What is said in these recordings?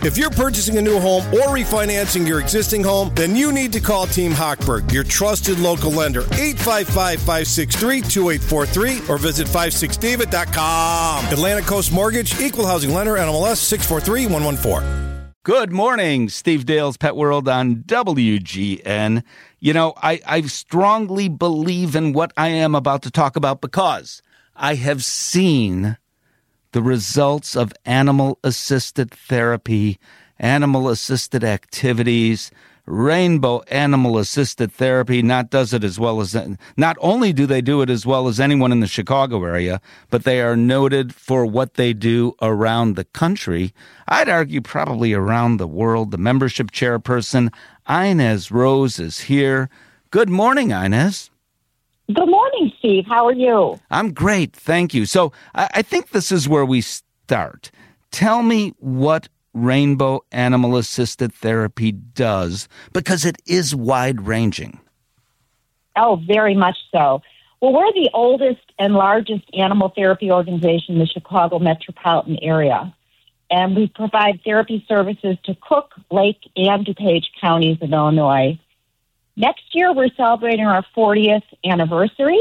If you're purchasing a new home or refinancing your existing home, then you need to call Team Hochberg, your trusted local lender, 855-563-2843, or visit 56david.com. Atlantic Coast Mortgage, Equal Housing Lender, NMLS 643114. Good morning, Steve Dale's Pet World on WGN. You know, I strongly believe in what I am about to talk about because I have seen the results of animal-assisted therapy, animal-assisted activities. Rainbow Animal-Assisted Therapy not only do they do it as well as anyone in the Chicago area, but they are noted for what they do around the country. I'd argue probably around the world. The membership chairperson, Inez Rose, is here. Good morning, Inez. Good morning, Steve. How are you? I'm great, thank you. So I think this is where we start. Tell me what Rainbow Animal-Assisted Therapy does, because it is wide-ranging. Oh, very much so. Well, we're the oldest and largest animal therapy organization in the Chicago metropolitan area, and we provide therapy services to Cook, Lake, and DuPage counties in Illinois. Next year, we're celebrating our 40th anniversary.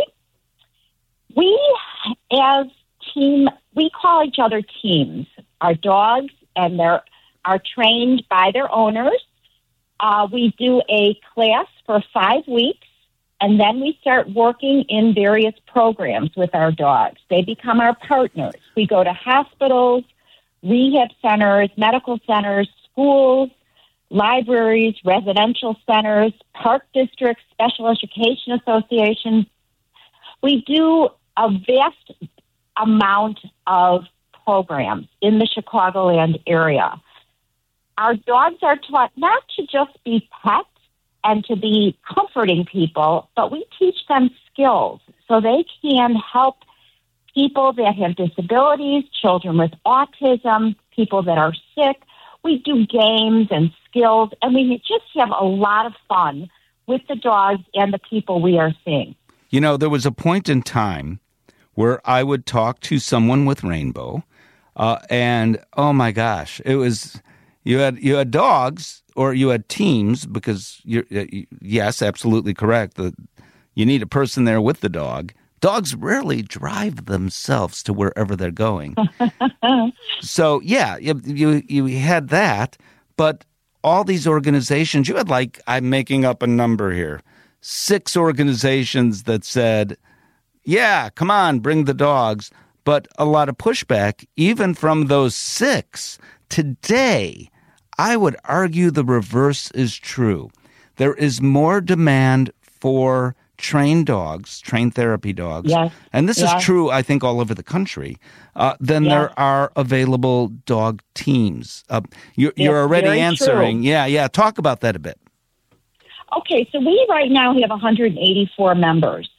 We, as team, we call each other teams. Our dogs and are trained by their owners. We do a class for 5 weeks, and then we start working in various programs with our dogs. They become our partners. We go to hospitals, rehab centers, medical centers, schools, libraries, residential centers, park districts, special education associations. We do a vast amount of programs in the Chicagoland area. Our dogs are taught not to just be pets and to be comforting people, but we teach them skills so they can help people that have disabilities, children with autism, people that are sick. We do games and skills, and we just have a lot of fun with the dogs and the people we are seeing. You know, there was a point in time where I would talk to someone with Rainbow, and oh my gosh, it was you had dogs or you had teams, because yes, absolutely correct. You need a person there with the dog. Dogs rarely drive themselves to wherever they're going. So, yeah, you had that, but all these organizations, you had I'm making up a number here, 6 organizations that said, yeah, come on, bring the dogs, but a lot of pushback, even from those 6. Today, I would argue the reverse is true. There is more demand for trained dogs, trained therapy dogs, yes, and this is true, I think, all over the country, than there are available dog teams. You're already answering. True. Yeah. Talk about that a bit. Okay, so we right now have 184 members.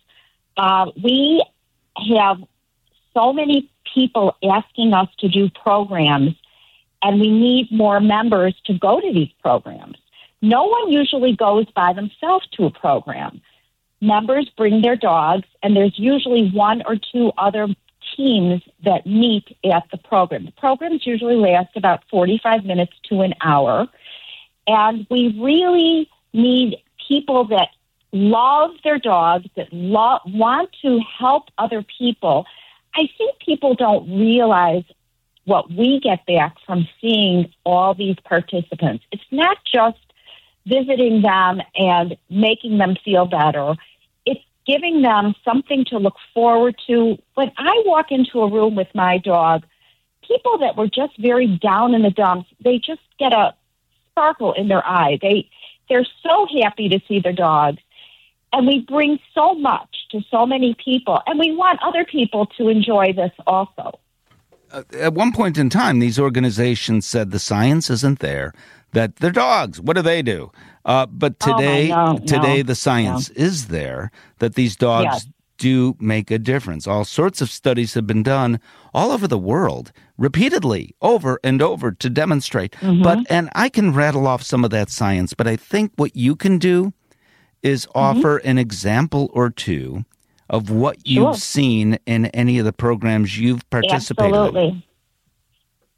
We have so many people asking us to do programs, and we need more members to go to these programs. No one usually goes by themselves to a program. Members bring their dogs, and there's usually 1 or 2 other teams that meet at the program. The programs usually last about 45 minutes to an hour, and we really need people that love their dogs, that want to help other people. I think people don't realize what we get back from seeing all these participants. It's not just visiting them and making them feel better. It's giving them something to look forward to. When I walk into a room with my dog, people that were just very down in the dumps, they just get a sparkle in their eye. They're so happy to see their dogs. And we bring so much to so many people, and we want other people to enjoy this also. At one point in time, these organizations said the science isn't there, that they're dogs. What do they do? But today, the science is there, that these dogs do make a difference. All sorts of studies have been done all over the world, repeatedly, over and over, to demonstrate. And I can rattle off some of that science, but I think what you can do is offer an example or two of what you've seen in any of the programs you've participated in.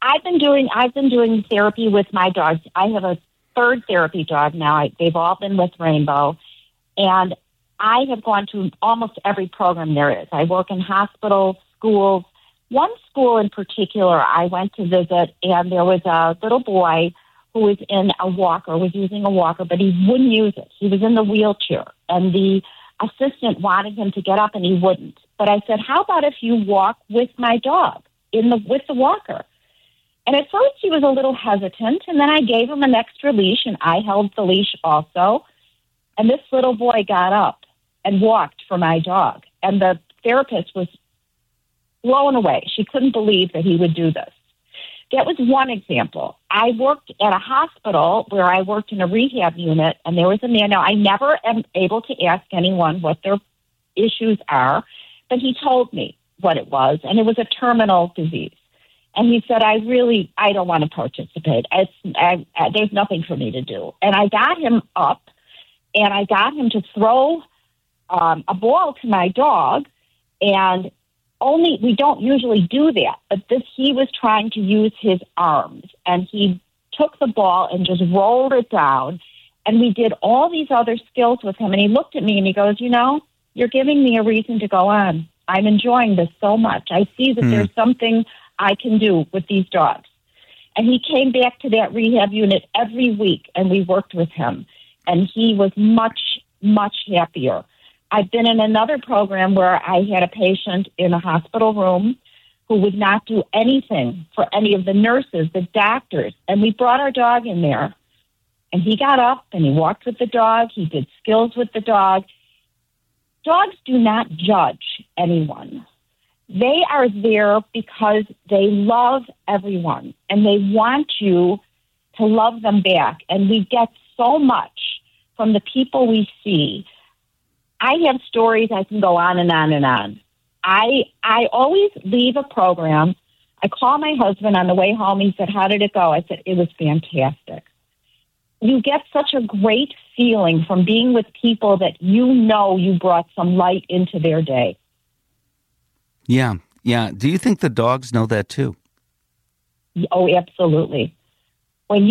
I've been doing therapy with my dogs. I have a third therapy dog now. They've all been with Rainbow, and I have gone to almost every program there is. I work in hospitals, schools. One school in particular I went to visit, and there was a little boy who was in a walker, was using a walker, but he wouldn't use it. He was in the wheelchair, and the assistant wanted him to get up, and he wouldn't. But I said, how about if you walk with my dog with the walker? And at first he was a little hesitant, and then I gave him an extra leash, and I held the leash also. And this little boy got up and walked for my dog. And the therapist was blown away. She couldn't believe that he would do this. That was one example. I worked at a hospital where I worked in a rehab unit, and there was a man. Now, I never am able to ask anyone what their issues are, but he told me what it was, and it was a terminal disease. And he said, I don't want to participate. There's nothing for me to do. And I got him up, and I got him to throw a ball to my dog, and we don't usually do that, but he was trying to use his arms, and he took the ball and just rolled it down, and we did all these other skills with him, and he looked at me and he goes, you're giving me a reason to go on. I'm enjoying this so much. I see that there's something I can do with these dogs. And he came back to that rehab unit every week, and we worked with him, and he was much, much happier. I've been in another program where I had a patient in a hospital room who would not do anything for any of the nurses, the doctors, and we brought our dog in there, and he got up and he walked with the dog. He did skills with the dog. Dogs do not judge anyone. They are there because they love everyone, and they want you to love them back, and we get so much from the people we see. I have stories I can go on and on and on. I always leave a program. I call my husband on the way home. He said, how did it go? I said, it was fantastic. You get such a great feeling from being with people that you brought some light into their day. Yeah. Do you think the dogs know that too? Oh, absolutely. When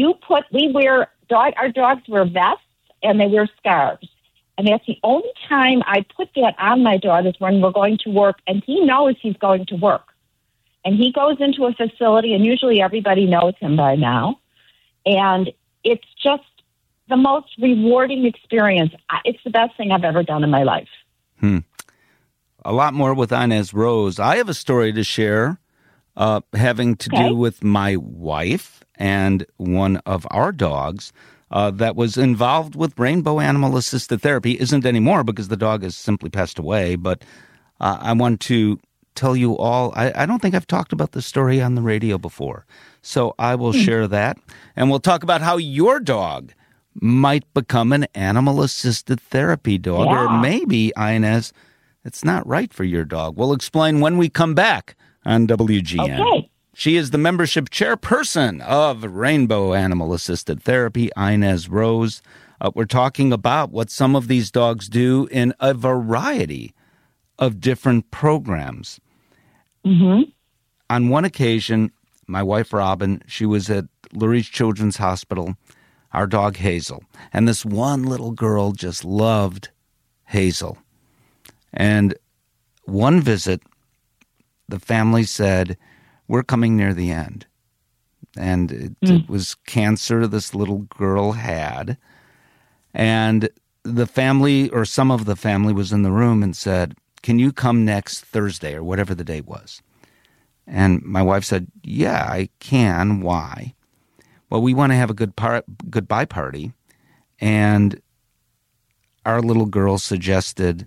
our dogs wear vests and they wear scarves. And that's the only time I put that on my dog is when we're going to work, and he knows he's going to work. And he goes into a facility, and usually everybody knows him by now. And it's just the most rewarding experience. It's the best thing I've ever done in my life. A lot more with Inez Rose. I have a story to share having to do with my wife and one of our dogs. That was involved with Rainbow Animal Assisted Therapy. Isn't anymore because the dog has simply passed away. But I want to tell you all, I don't think I've talked about this story on the radio before. So I will share that. And we'll talk about how your dog might become an animal assisted therapy dog. Yeah. Or maybe, Inez, it's not right for your dog. We'll explain when we come back on WGN. Okay. She is the membership chairperson of Rainbow Animal Assisted Therapy, Inez Rose. We're talking about what some of these dogs do in a variety of different programs. Mm-hmm. On one occasion, my wife, Robin, she was at Lurie's Children's Hospital, our dog Hazel. And this one little girl just loved Hazel. And one visit, the family said, we're coming near the end. And it was cancer this little girl had. And the family, or some of the family, was in the room and said, can you come next Thursday or whatever the date was? And my wife said, yeah, I can. Why? Well, we want to have a goodbye party. And our little girl suggested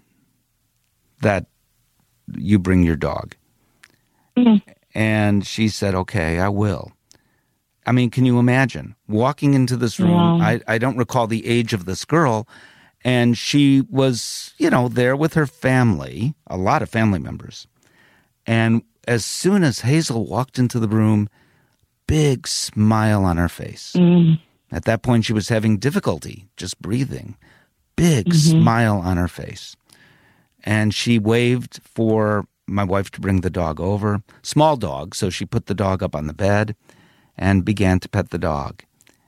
that you bring your dog. Mm-hmm. And she said, okay, I will. I mean, can you imagine walking into this room? Yeah. I don't recall the age of this girl. And she was, there with her family, a lot of family members. And as soon as Hazel walked into the room, big smile on her face. Mm. At that point, she was having difficulty just breathing. Big smile on her face. And she waved for my wife to bring the dog over, small dog, so she put the dog up on the bed and began to pet the dog.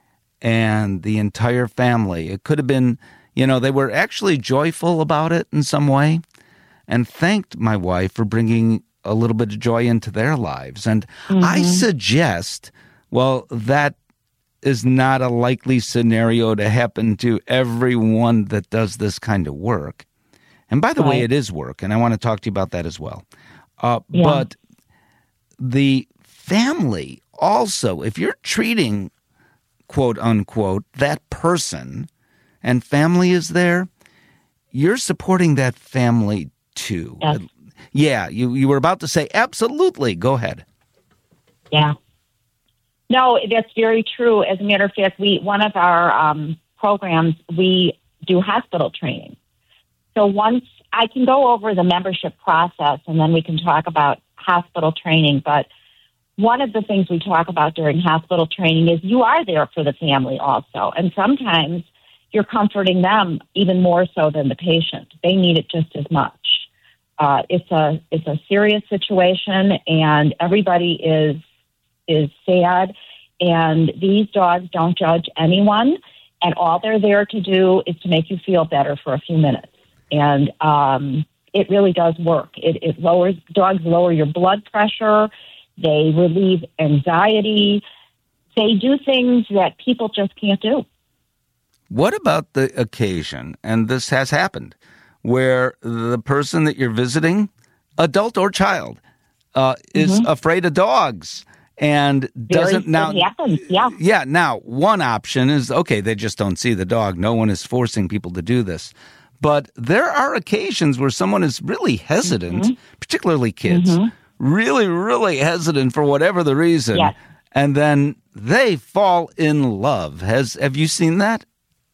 And the entire family, it could have been, they were actually joyful about it in some way and thanked my wife for bringing a little bit of joy into their lives. And I suggest, that is not a likely scenario to happen to everyone that does this kind of work. And by the way, it is work, and I want to talk to you about that as well. But the family also, if you're treating, quote unquote, that person and family is there, you're supporting that family too. Yes. Yeah, you were about to say absolutely. Go ahead. Yeah. No, that's very true. As a matter of fact, one of our programs, we do hospital training. So once I can go over the membership process and then we can talk about hospital training. But one of the things we talk about during hospital training is you are there for the family also. And sometimes you're comforting them even more so than the patient. They need it just as much. It's a serious situation and everybody is sad. And these dogs don't judge anyone. And all they're there to do is to make you feel better for a few minutes. And it really does work. Dogs lower your blood pressure. They relieve anxiety. They do things that people just can't do. What about the occasion, and this has happened, where the person that you're visiting, adult or child, is afraid of dogs and doesn't now. It happens, yeah. Yeah. Now, one option is they just don't see the dog. No one is forcing people to do this. But there are occasions where someone is really hesitant, particularly kids, really, really hesitant for whatever the reason, and then they fall in love. Have you seen that?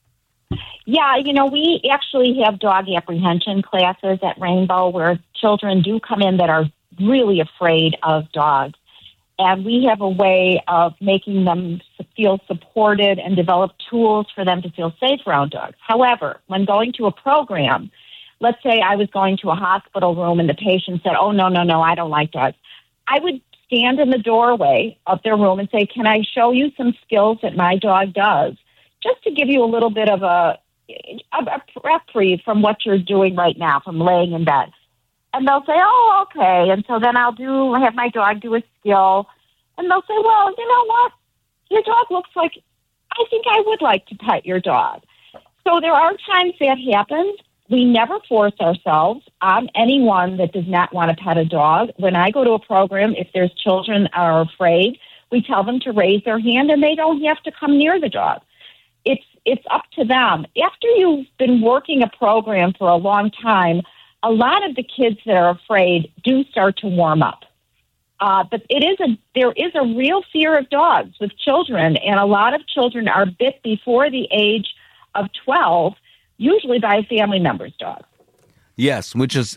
Yeah, we actually have dog apprehension classes at Rainbow where children do come in that are really afraid of dogs. And we have a way of making them feel supported and develop tools for them to feel safe around dogs. However, when going to a program, let's say I was going to a hospital room and the patient said, oh, no, I don't like dogs. I would stand in the doorway of their room and say, can I show you some skills that my dog does? Just to give you a little bit of a reprieve from what you're doing right now, from laying in bed. And they'll say, oh, okay. And so then I'll have my dog do a skill. And they'll say, well, you know what? Your dog looks like, I think I would like to pet your dog. So there are times that happens. We never force ourselves on anyone that does not want to pet a dog. When I go to a program, if there's children are afraid, we tell them to raise their hand and they don't have to come near the dog. It's up to them. After you've been working a program for a long time, a lot of the kids that are afraid do start to warm up. But there is a real fear of dogs with children, and a lot of children are bit before the age of 12, usually by a family member's dog. Yes, which is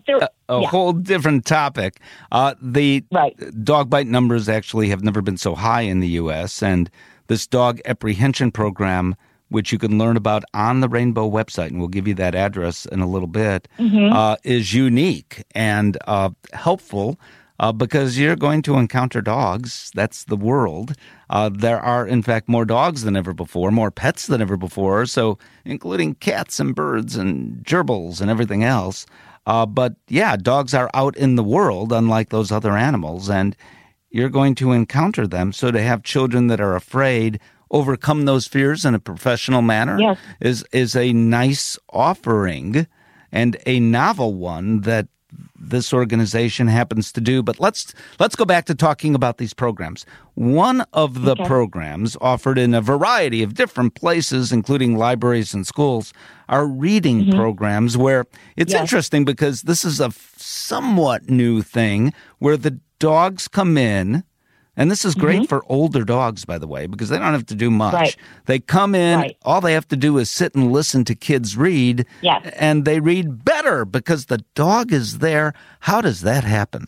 a whole different topic. The dog bite numbers actually have never been so high in the U.S., and this dog apprehension program, which you can learn about on the Rainbow website, and we'll give you that address in a little bit, is unique and helpful because you're going to encounter dogs. That's the world. There are, in fact, more dogs than ever before, more pets than ever before, so including cats and birds and gerbils and everything else. But, yeah, dogs are out in the world, unlike those other animals, and you're going to encounter them. So to have children that are afraid overcome those fears in a professional manner is a nice offering and a novel one that this organization happens to do. But let's go back to talking about these programs. One of the programs offered in a variety of different places, including libraries and schools, are reading programs where it's interesting because this is a somewhat new thing where the dogs come in. And this is great for older dogs, by the way, because they don't have to do much. Right. They come in, all they have to do is sit and listen to kids read, and they read better because the dog is there. How does that happen?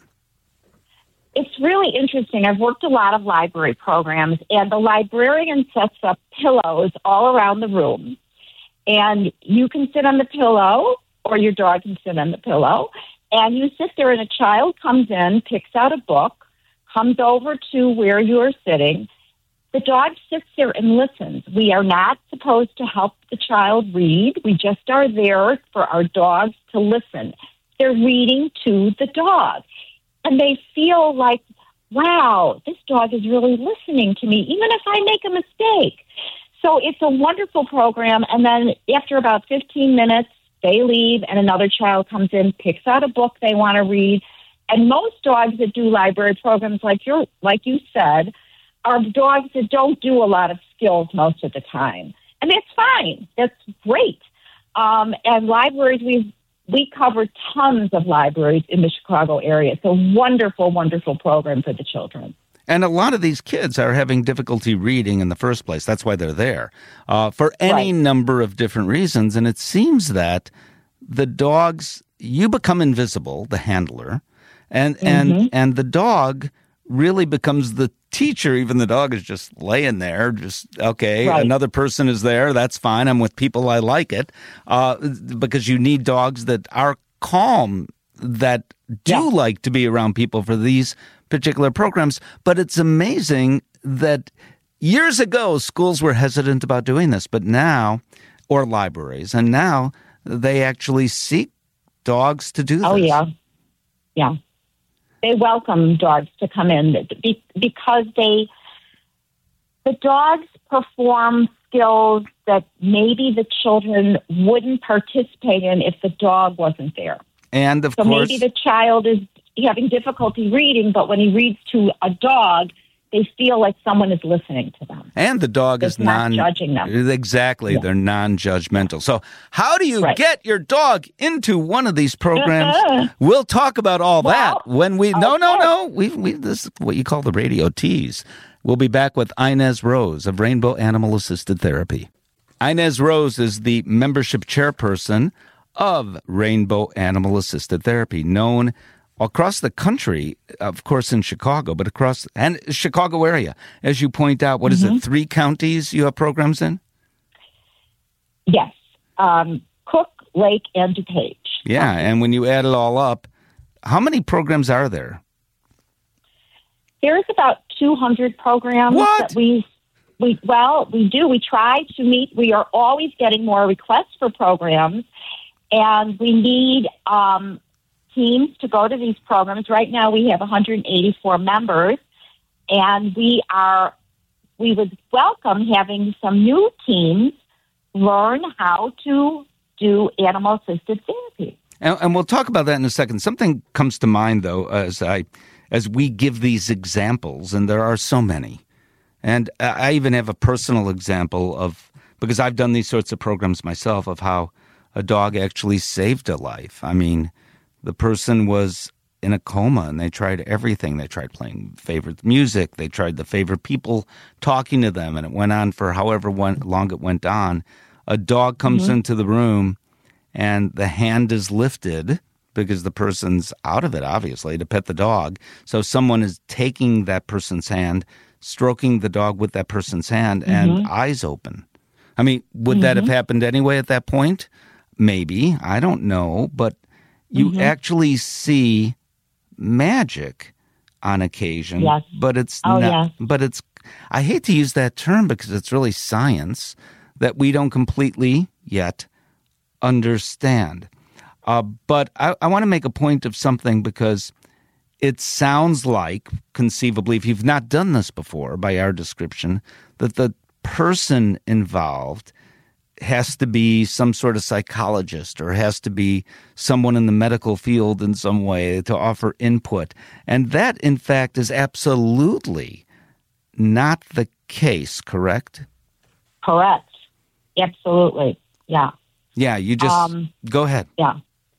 It's really interesting. I've worked a lot of library programs, and the librarian sets up pillows all around the room. And you can sit on the pillow, or your dog can sit on the pillow. And you sit there and a child comes in, picks out a book, comes over to where you're sitting. The dog sits there and listens. We are not supposed to help the child read. We just are there for our dogs to listen. They're reading to the dog. And they feel like, wow, this dog is really listening to me, even if I make a mistake. So it's a wonderful program. And then after about 15 minutes, they leave and another child comes in, picks out a book they want to read. And most dogs that do library programs, like you said, are dogs that don't do a lot of skills most of the time. And that's fine. That's great. And libraries, we cover tons of libraries in the Chicago area. It's a wonderful, wonderful program for the children. And a lot of these kids are having difficulty reading in the first place. That's why they're there, for any number of different reasons. And it seems that the dogs, you become invisible, the handler, and the dog really becomes the teacher. Even the dog is just laying there, just, okay, another person is there, that's fine, I'm with people, I like it, because you need dogs that are calm, that do like to be around people for these particular programs. But it's amazing that years ago, schools were hesitant about doing this, but now, or libraries, and now they actually seek dogs to do this. Oh, yeah. Yeah. They welcome dogs to come in because the dogs perform skills that maybe the children wouldn't participate in if the dog wasn't there. And of course, maybe the child is having difficulty reading, but when he reads to a dog, they feel like someone is listening to them. And the dog is not judging them. Exactly. Yeah. They're non-judgmental. So how do you get your dog into one of these programs? We'll talk about all that when we... No. This is what you call the radio tease. We'll be back with Inez Rose of Rainbow Animal Assisted Therapy. Inez Rose is the membership chairperson of Rainbow Animal Assisted Therapy, known across the country, of course, in Chicago, but across and Chicago area. As you point out, what is it, 3 counties you have programs in? Yes. Cook, Lake, and DuPage. Yeah, and when you add it all up, how many programs are there? There's about 200 programs that we do. We try to meet. We are always getting more requests for programs, and we need teams to go to these programs. Right now we have 184 members, and we would welcome having some new teams learn how to do animal-assisted therapy. And we'll talk about that in a second. Something comes to mind, though, as we give these examples, and there are so many. And I even have a personal example of, because I've done these sorts of programs myself, of how a dog actually saved a life. I mean, the person was in a coma, and they tried everything. They tried playing favorite music. They tried the favorite people talking to them, and it went on for however long it went on. A dog comes into the room, and the hand is lifted because the person's out of it, obviously, to pet the dog. So someone is taking that person's hand, stroking the dog with that person's hand, and eyes open. I mean, would that have happened anyway at that point? Maybe. I don't know, but you actually see magic on occasion, but it's but it's, I hate to use that term because it's really science that we don't completely yet understand. But I want to make a point of something, because it sounds like, conceivably, if you've not done this before by our description, that the person involved has to be some sort of psychologist, or has to be someone in the medical field in some way to offer input. And that, in fact, is absolutely not the case, correct? Correct. Absolutely. Yeah. Yeah, you just... go ahead. Yeah.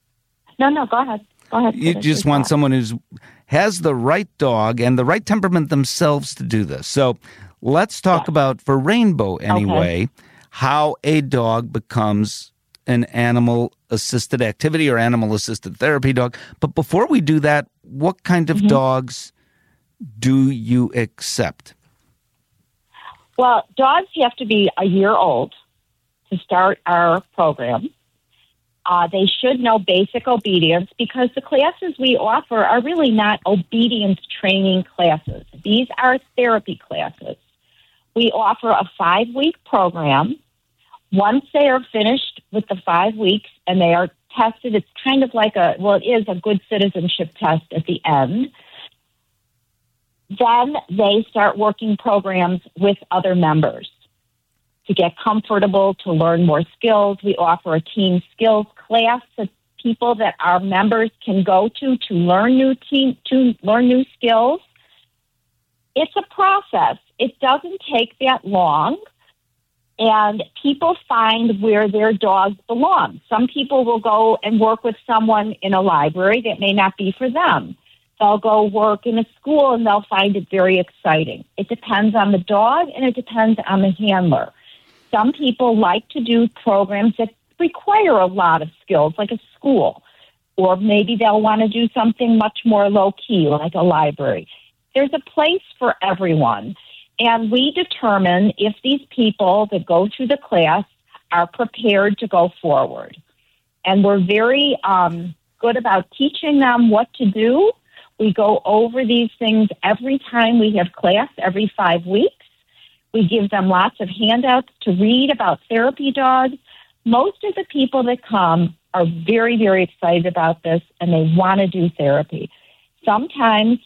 No, go ahead. Go ahead. You just want someone who has the right dog and the right temperament themselves to do this. So let's talk about, for Rainbow anyway, how a dog becomes an animal-assisted activity or animal-assisted therapy dog. But before we do that, what kind of dogs do you accept? Well, dogs have to be a year old to start our program. They should know basic obedience because the classes we offer are really not obedience training classes. These are therapy classes. We offer a 5-week program. Once they are finished with the 5 weeks and they are tested, it's kind of like it is a good citizenship test at the end. Then they start working programs with other members to get comfortable, to learn more skills. We offer a team skills class that people that our members can go to learn new skills. It's a process. It doesn't take that long, and people find where their dogs belong. Some people will go and work with someone in a library that may not be for them. They'll go work in a school, and they'll find it very exciting. It depends on the dog, and it depends on the handler. Some people like to do programs that require a lot of skills, like a school, or maybe they'll want to do something much more low-key, like a library. There's a place for everyone, and we determine if these people that go through the class are prepared to go forward. And we're very good about teaching them what to do. We go over these things every time we have class, every 5 weeks. We give them lots of handouts to read about therapy dogs. Most of the people that come are very, very excited about this, and they want to do therapy. Sometimes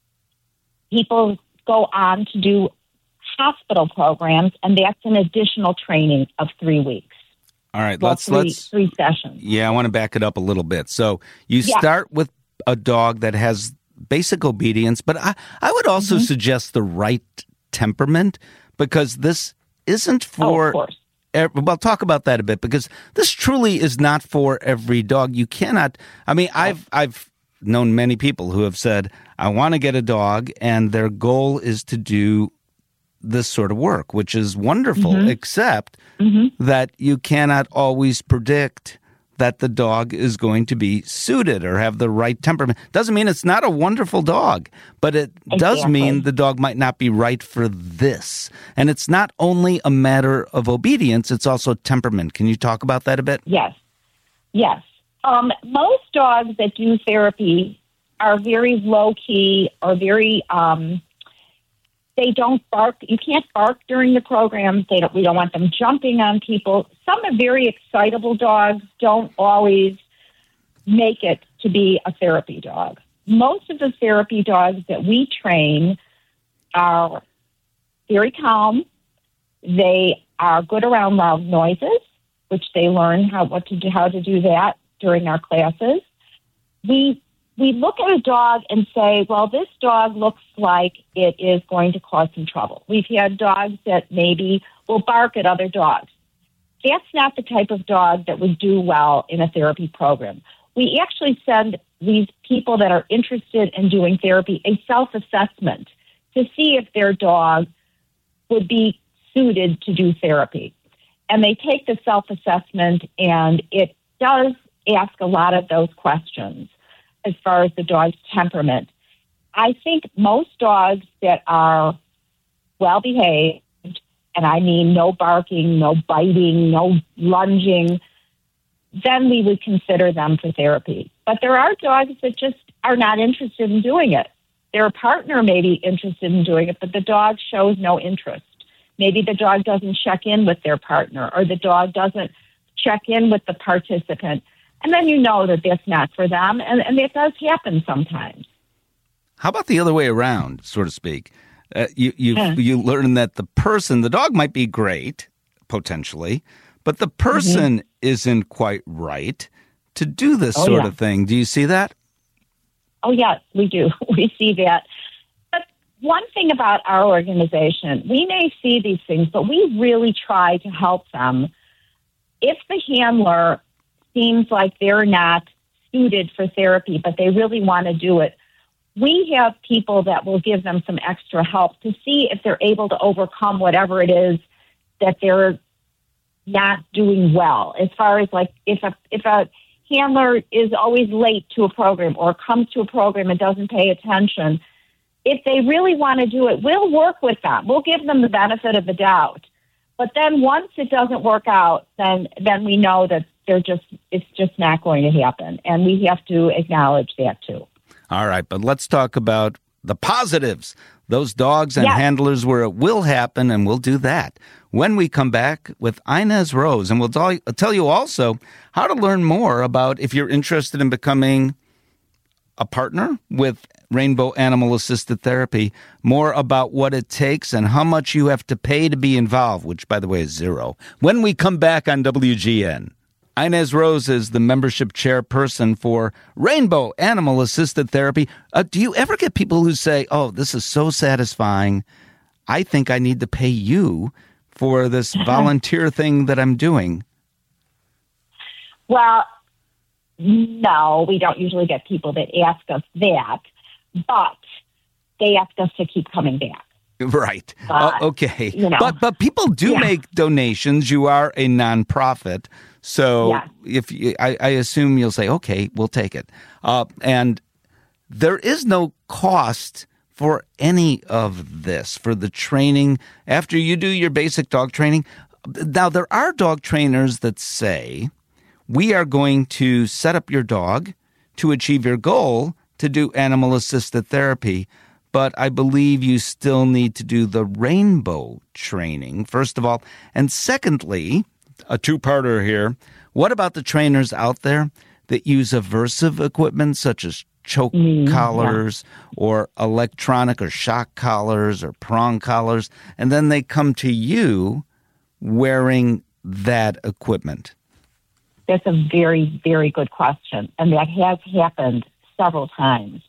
people go on to do hospital programs, and that's an additional training of 3 weeks. All right, well, let's three sessions. Yeah, I want to back it up a little bit. So you start with a dog that has basic obedience, but I would also suggest the right temperament, because this isn't for... of course. Well, talk about that a bit, because this truly is not for every dog. You cannot... I mean, I've known many people who have said, I want to get a dog, and their goal is to do this sort of work, which is wonderful, except that you cannot always predict that the dog is going to be suited or have the right temperament. Doesn't mean it's not a wonderful dog, but it does mean the dog might not be right for this. And it's not only a matter of obedience, it's also temperament. Can you talk about that a bit? Yes. Most dogs that do therapy are very low-key or very... they don't bark. You can't bark during the programs. We don't want them jumping on people. Some of very excitable dogs don't always make it to be a therapy dog. Most of the therapy dogs that we train are very calm. They are good around loud noises, which they learn how to do that during our classes. We look at a dog and say, well, this dog looks like it is going to cause some trouble. We've had dogs that maybe will bark at other dogs. That's not the type of dog that would do well in a therapy program. We actually send these people that are interested in doing therapy a self-assessment to see if their dog would be suited to do therapy. And they take the self-assessment, and it does ask a lot of those questions as far as the dog's temperament. I think most dogs that are well-behaved, and I mean no barking, no biting, no lunging, then we would consider them for therapy. But there are dogs that just are not interested in doing it. Their partner may be interested in doing it, but the dog shows no interest. Maybe the dog doesn't check in with their partner, or the dog doesn't check in with the participant. And then you know that that's not for them, and it does happen sometimes. How about the other way around, so to speak? You learn that the dog might be great, potentially, but the person isn't quite right to do this sort of thing. Do you see that? Oh, yes, we do. We see that. But one thing about our organization, we may see these things, but we really try to help them. If the handler seems like they're not suited for therapy, but they really want to do it, we have people that will give them some extra help to see if they're able to overcome whatever it is that they're not doing well. As far as like if a handler is always late to a program or comes to a program and doesn't pay attention, if they really want to do it, we'll work with them. We'll give them the benefit of the doubt. But then once it doesn't work out, then we know that it's just not going to happen. And we have to acknowledge that too. All right, but let's talk about the positives. Those dogs and Yes. handlers where it will happen, and we'll do that when we come back with Inez Rose. And we'll tell you also how to learn more about if you're interested in becoming a partner with Rainbow Animal Assisted Therapy, more about what it takes and how much you have to pay to be involved, which, by the way, is zero, when we come back on WGN. Inez Rose is the membership chairperson for Rainbow Animal Assisted Therapy. Do you ever get people who say, oh, this is so satisfying, I think I need to pay you for this volunteer thing that I'm doing? Well, no, we don't usually get people that ask us that, but they ask us to keep coming back. Right. Okay. You know. But people do make donations. You are a nonprofit. So Yes. I assume you'll say, okay, we'll take it. And there is no cost for any of this, for the training after you do your basic dog training. Now, there are dog trainers that say, we are going to set up your dog to achieve your goal to do animal assisted therapy. But I believe you still need to do the rainbow training, first of all. And secondly, a two-parter here, what about the trainers out there that use aversive equipment such as choke collars or electronic or shock collars or prong collars, and then they come to you wearing that equipment? That's a very, very good question, and that has happened several times.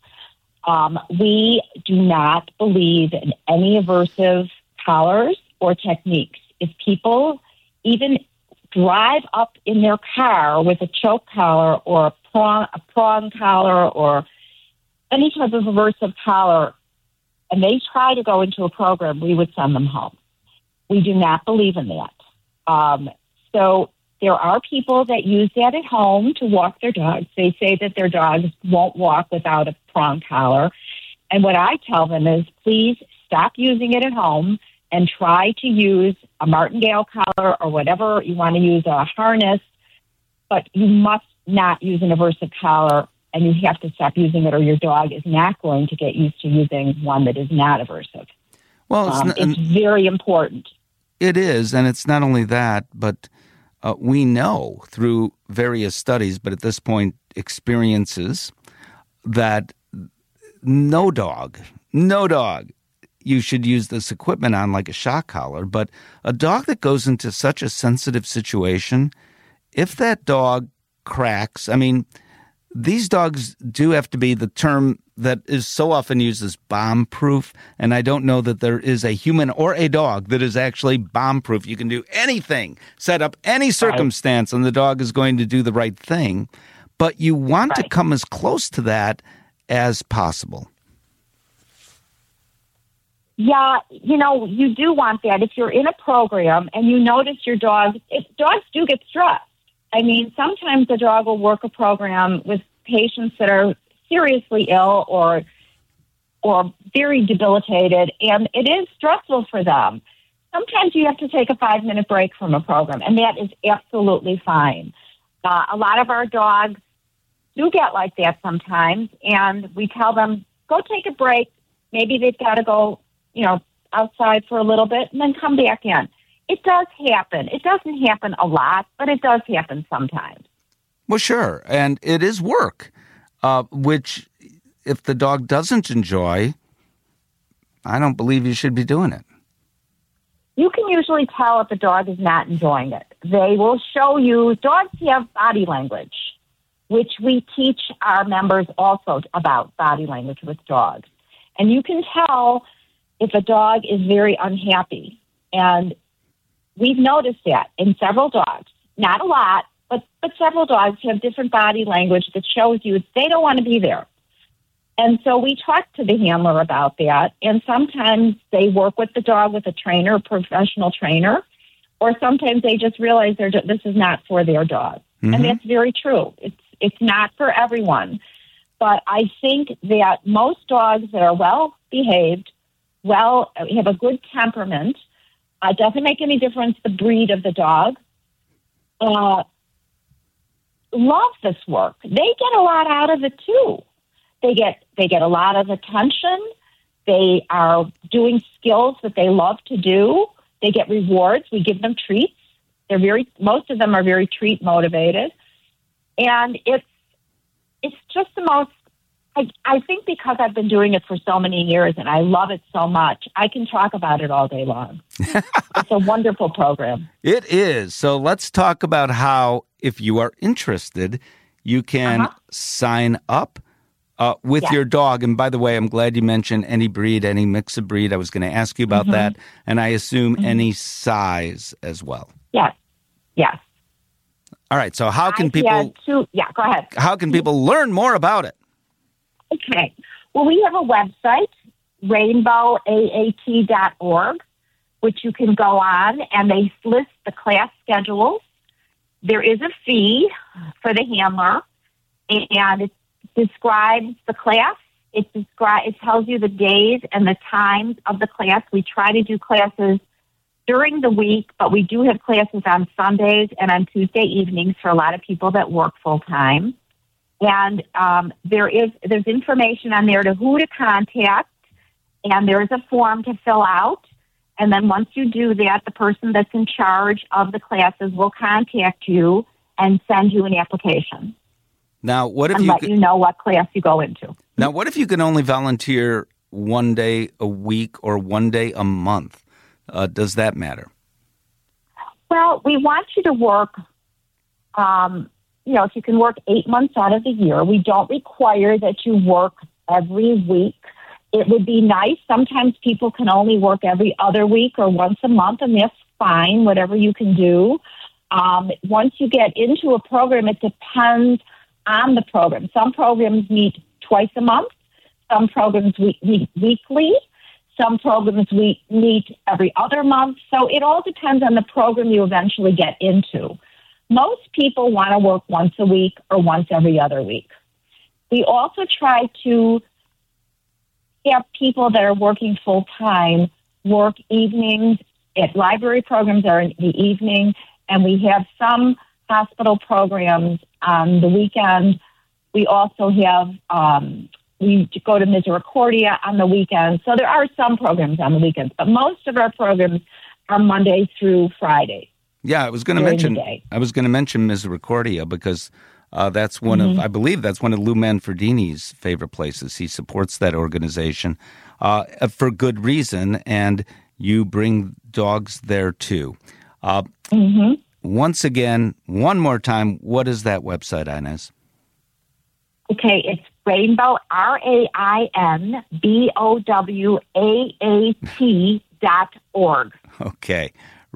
We do not believe in any aversive collars or techniques. If people even drive up in their car with a choke collar or a prong collar or any type of aversive collar, and they try to go into a program, we would send them home. We do not believe in that. So there are people that use that at home to walk their dogs. They say that their dogs won't walk without a prong collar. And what I tell them is, please stop using it at home and try to use a martingale collar or whatever you want to use, a harness. But you must not use an aversive collar, and you have to stop using it, or your dog is not going to get used to using one that is not aversive. Well, it's very important. It is, and it's not only that, but we know through various studies, but at this point experiences, that no dog you should use this equipment on, like a shock collar. But a dog that goes into such a sensitive situation, if that dog cracks, I mean, these dogs do have to be, the term that is so often used as bomb-proof, and I don't know that there is a human or a dog that is actually bomb-proof. You can do anything, set up any circumstance, and the dog is going to do the right thing. But you want to come as close to that as possible. Yeah, you do want that. If you're in a program and you notice your dog, dogs do get stressed. I mean, sometimes the dog will work a program with patients that are seriously ill or very debilitated, and it is stressful for them. Sometimes you have to take a 5-minute break from a program, and that is absolutely fine. A lot of our dogs do get like that sometimes, and we tell them, go take a break. Maybe they've got to go, outside for a little bit and then come back in. It does happen. It doesn't happen a lot, but it does happen sometimes. Well, sure. And it is work, which if the dog doesn't enjoy, I don't believe you should be doing it. You can usually tell if the dog is not enjoying it. They will show you, dogs have body language, which we teach our members also about body language with dogs. And you can tell if a dog is very unhappy. And we've noticed that in several dogs. Not a lot, but several dogs have different body language that shows you they don't want to be there. And so we talk to the handler about that. And sometimes they work with the dog with a trainer, a professional trainer, or sometimes they just realize this is not for their dog. Mm-hmm. And that's very true. It's not for everyone. But I think that most dogs that are well-behaved, have a good temperament, doesn't make any difference the breed of the dog. love this work. They get a lot out of it too. They get a lot of attention. They are doing skills that they love to do. They get rewards. We give them treats. Most of them are very treat motivated. And it's just the most, I think because I've been doing it for so many years and I love it so much, I can talk about it all day long. It's a wonderful program. It is. So let's talk about how, if you are interested, you can sign up with your dog. And by the way, I'm glad you mentioned any breed, any mix of breed. I was going to ask you about that. And I assume any size as well. Yes. Yes. All right. So how can people... go ahead. How can people learn more about it? Okay. Well, we have a website, rainbowaat.org, which you can go on, and they list the class schedules. There is a fee for the handler, and it describes the class. It tells you the days and the times of the class. We try to do classes during the week, but we do have classes on Sundays and on Tuesday evenings for a lot of people that work full-time. And there's information on there to who to contact, and there's a form to fill out. And then once you do that, the person that's in charge of the classes will contact you and send you an application. Now, what if and let you know what class you go into? Now, what if you can only volunteer one day a week or one day a month? Does that matter? Well, we want you to work, if you can work 8 months out of the year. We don't require that you work every week. It would be nice. Sometimes people can only work every other week or once a month, and that's fine, whatever you can do. Once you get into a program, it depends on the program. Some programs meet twice a month. Some programs meet weekly. Some programs we meet every other month. So it all depends on the program you eventually get into. Most people want to work once a week or once every other week. We also try to have people that are working full-time work evenings. Library programs are in the evening, and we have some hospital programs on the weekend. We also have, we go to Misericordia on the weekend. So there are some programs on the weekends, but most of our programs are Monday through Friday. Yeah, I was going to mention Misericordia because that's one of, I believe that's one of Lou Manfredini's favorite places. He supports that organization for good reason, and you bring dogs there too. Once again, one more time, what is that website, Inez? Okay, it's Rainbow, RAINBOWAAT.org. Okay,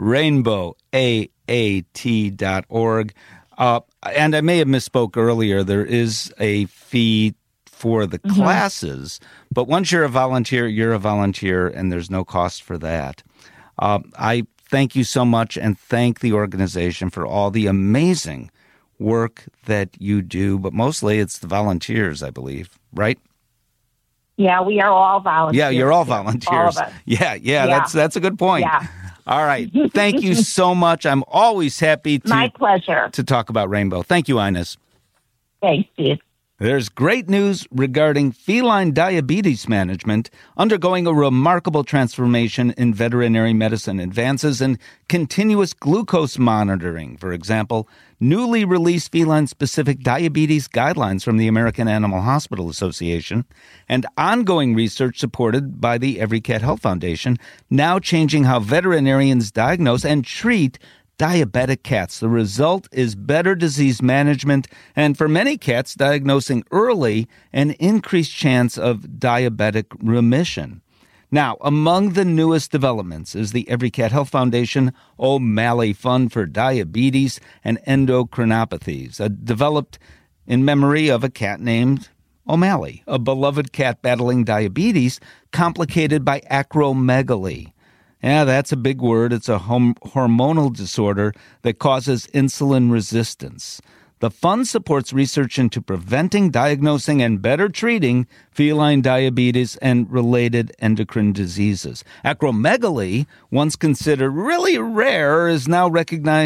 rainbowaat.org. And I may have misspoke earlier. There is a fee for the classes, but once you're a volunteer, and there's no cost for that. I thank you so much and thank the organization for all the amazing work that you do, but mostly it's the volunteers, I believe, right? Yeah, we are all volunteers. Yeah, you're all volunteers. All of us. Yeah. That's a good point. Yeah. All right. Thank you so much. I'm always happy My pleasure. to talk about Rainbow. Thank you, Inez. Thanks, Steve. There's great news regarding feline diabetes management undergoing a remarkable transformation in veterinary medicine. Advances in continuous glucose monitoring, for example, newly released feline-specific diabetes guidelines from the American Animal Hospital Association, and ongoing research supported by the Every Cat Health Foundation, now changing how veterinarians diagnose and treat diabetic cats. The result is better disease management, and for many cats, diagnosing early, an increased chance of diabetic remission. Now, among the newest developments is the Every Cat Health Foundation O'Malley Fund for Diabetes and Endocrinopathies, developed in memory of a cat named O'Malley, a beloved cat battling diabetes complicated by acromegaly. Yeah, that's a big word. It's a hormonal disorder that causes insulin resistance. The fund supports research into preventing, diagnosing, and better treating feline diabetes and related endocrine diseases. Acromegaly, once considered really rare, is now recognized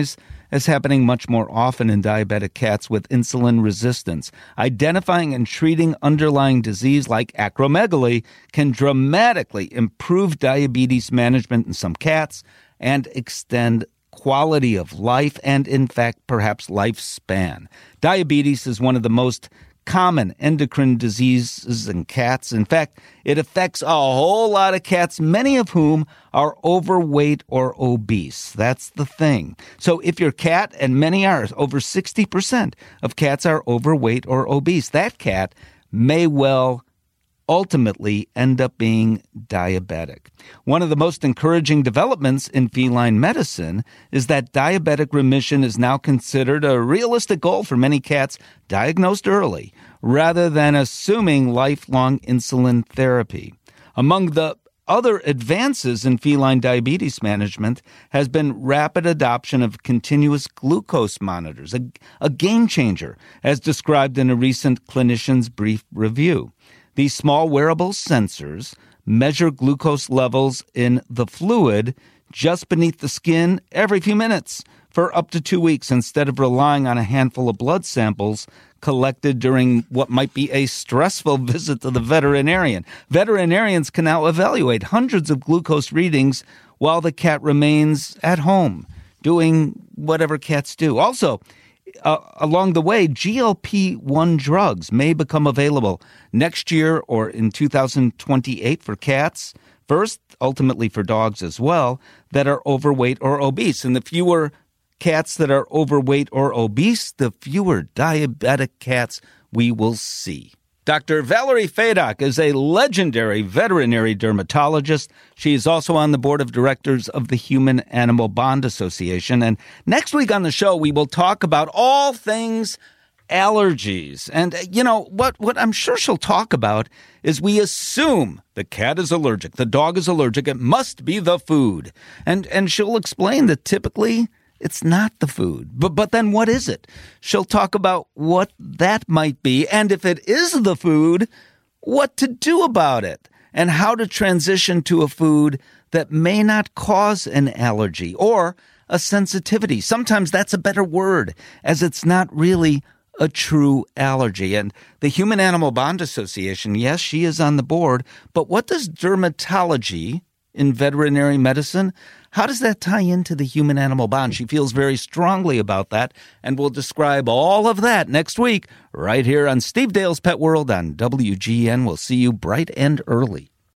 as happening much more often in diabetic cats with insulin resistance. Identifying and treating underlying disease like acromegaly can dramatically improve diabetes management in some cats and extend quality of life and, in fact, perhaps lifespan. Diabetes is one of the most common endocrine diseases in cats. In fact, it affects a whole lot of cats, many of whom are overweight or obese. That's the thing. So if your cat, and many are, over 60% of cats are overweight or obese, that cat may well ultimately end up being diabetic. One of the most encouraging developments in feline medicine is that diabetic remission is now considered a realistic goal for many cats diagnosed early, rather than assuming lifelong insulin therapy. Among the other advances in feline diabetes management has been rapid adoption of continuous glucose monitors, a game changer, as described in a recent clinician's brief review. These small wearable sensors measure glucose levels in the fluid just beneath the skin every few minutes for up to 2 weeks instead of relying on a handful of blood samples collected during what might be a stressful visit to the veterinarian. Veterinarians can now evaluate hundreds of glucose readings while the cat remains at home, doing whatever cats do. Also, along the way, GLP-1 drugs may become available next year or in 2028 for cats, first, ultimately for dogs as well, that are overweight or obese. And the fewer cats that are overweight or obese, the fewer diabetic cats we will see. Dr. Valerie Fedok is a legendary veterinary dermatologist. She is also on the board of directors of the Human-Animal Bond Association. And next week on the show, we will talk about all things allergies. And, what I'm sure she'll talk about is we assume the cat is allergic, the dog is allergic, it must be the food. And she'll explain that typically it's not the food. But then what is it? She'll talk about what that might be, and if it is the food, what to do about it, and how to transition to a food that may not cause an allergy or a sensitivity. Sometimes that's a better word, as it's not really a true allergy. And the Human-Animal Bond Association, yes, she is on the board, but what does dermatology in veterinary medicine, how does that tie into the human-animal bond? She feels very strongly about that, and we'll describe all of that next week right here on Steve Dale's Pet World on WGN. We'll see you bright and early.